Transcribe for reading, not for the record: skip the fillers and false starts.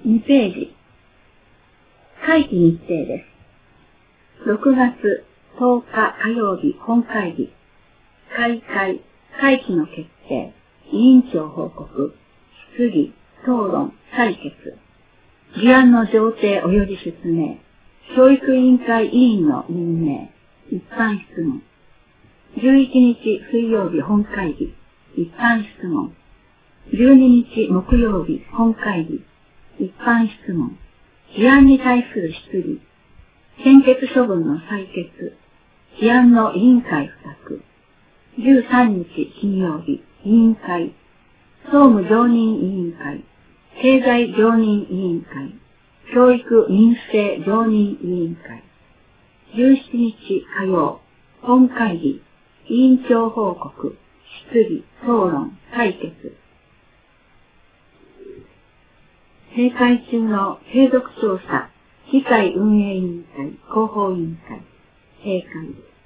2ページ。会期日程です。6月10日火曜日本会議。会期の決定。委員長報告。質疑、討論、採決。議案の上程及び説明。教育委員会委員の任命。一般質問。11日水曜日本会議。一般質問。12日木曜日本会議。一般質問。議案に対する質疑。専決処分の採決。議案の委員会付託。13日金曜日委員会。総務常任委員会。経済常任委員会。教育民生常任委員会。17日火曜本会議。委員長報告。質疑、討論、採決。閉会中の継続調査、議会運営委員会、広報委員会、閉会。